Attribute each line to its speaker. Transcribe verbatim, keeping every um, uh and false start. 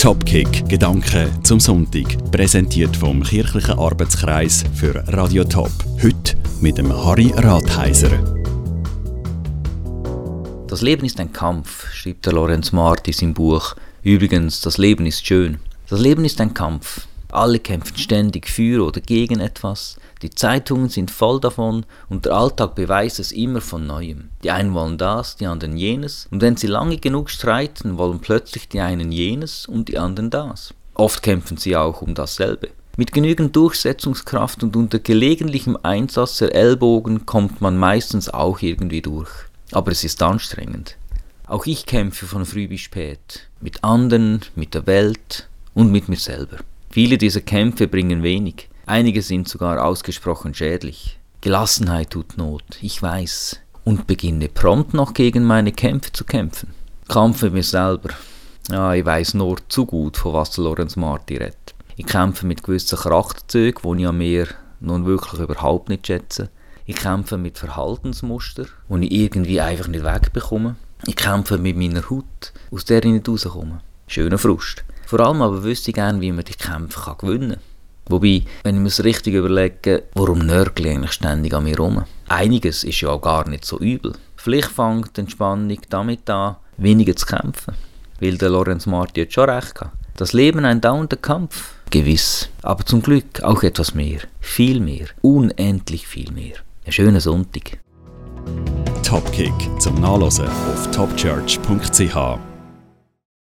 Speaker 1: Topkick, Gedanken zum Sonntag. Präsentiert vom Kirchlichen Arbeitskreis für Radio Top. Heute mit dem Harry Ratheiser.
Speaker 2: Das Leben ist ein Kampf, schreibt der Lorenz Marti in seinem Buch. Übrigens, das Leben ist schön. Das Leben ist ein Kampf. Alle kämpfen ständig für oder gegen etwas. Die Zeitungen sind voll davon und der Alltag beweist es immer von Neuem. Die einen wollen das, die anderen jenes. Und wenn sie lange genug streiten, wollen plötzlich die einen jenes und die anderen das. Oft kämpfen sie auch um dasselbe. Mit genügend Durchsetzungskraft und unter gelegentlichem Einsatz der Ellbogen kommt man meistens auch irgendwie durch. Aber es ist anstrengend. Auch ich kämpfe von früh bis spät. Mit anderen, mit der Welt und mit mir selber. Viele dieser Kämpfe bringen wenig. Einige sind sogar ausgesprochen schädlich. Gelassenheit tut Not, ich weiß. Und beginne prompt noch gegen meine Kämpfe zu kämpfen. Kampf mit mir selber. Ja, ich weiss nur zu gut, von was Lorenz Marti redet. Ich kämpfe mit gewissen Charakterzügen, die ich an mir nun wirklich überhaupt nicht schätze. Ich kämpfe mit Verhaltensmustern, die ich irgendwie einfach nicht wegbekomme. Ich kämpfe mit meiner Haut, aus der ich nicht rauskomme. Schöner Frust. Vor allem aber wüsste ich gerne, wie man die Kämpfe kann gewinnen kann. Wobei, wenn ich mir es richtig überlege, warum nörgle ich eigentlich ständig an mir rum? Einiges ist ja auch gar nicht so übel. Vielleicht fängt die Entspannung damit an, weniger zu kämpfen. Weil der Lorenz Marti hat schon recht gehabt. Das Leben ein dauernder Kampf? Gewiss. Aber zum Glück auch etwas mehr. Viel mehr. Unendlich viel mehr. Einen schönen Sonntag.
Speaker 1: Topkick zum Nachlesen auf topchurch punkt c h.